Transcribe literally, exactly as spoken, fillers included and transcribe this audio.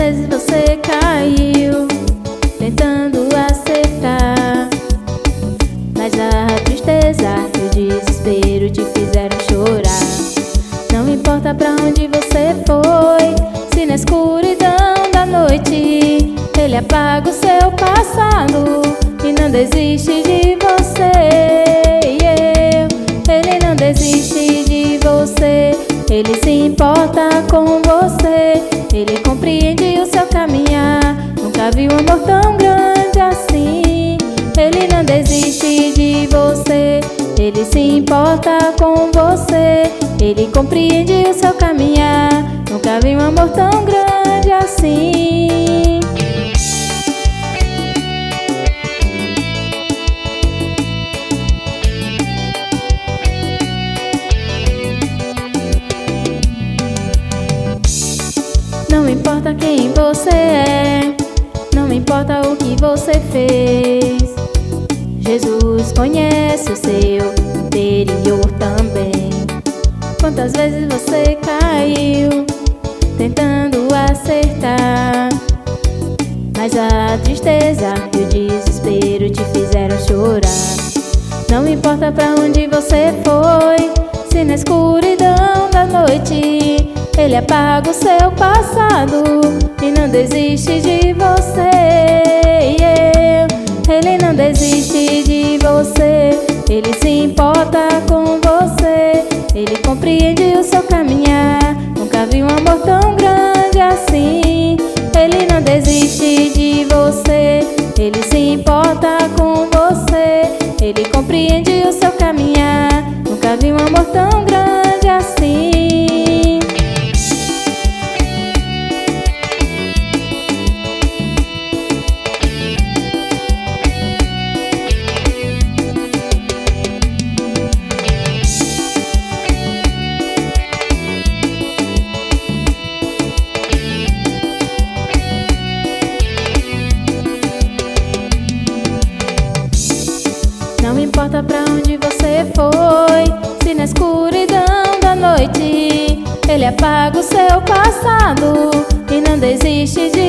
vezes você caiu tentando acertar, mas a tristeza e o desespero te fizeram chorar. Não importa pra onde você foi, se na escuridão da noite ele apaga o seu passado e não desiste de você. Yeah. Ele não desiste de você, ele se importa com você, ele compreende o seu caminhar. Nunca vi um amor tão grande assim. Ele não desiste de você, ele se importa com você, ele compreende o seu caminhar. Nunca vi um amor tão grande assim. Não importa quem você é, não importa o que você fez, Jesus conhece o seu interior também. Quantas vezes você caiu tentando acertar, mas a tristeza e o desespero te fizeram chorar. Não importa pra onde você foi, se na escuridão da noite ele apaga o seu passado e não desiste de você. Yeah. Ele não desiste de você, ele se importa com você, ele compreende o seu caminhar. Nunca vi um amor tão grande assim. Ele não desiste de você, ele se importa com você, ele compreende o seu caminhar. Nunca vi um amor tão grande assim. Não importa pra onde você foi, se na escuridão da noite ele apaga o seu passado e não desiste de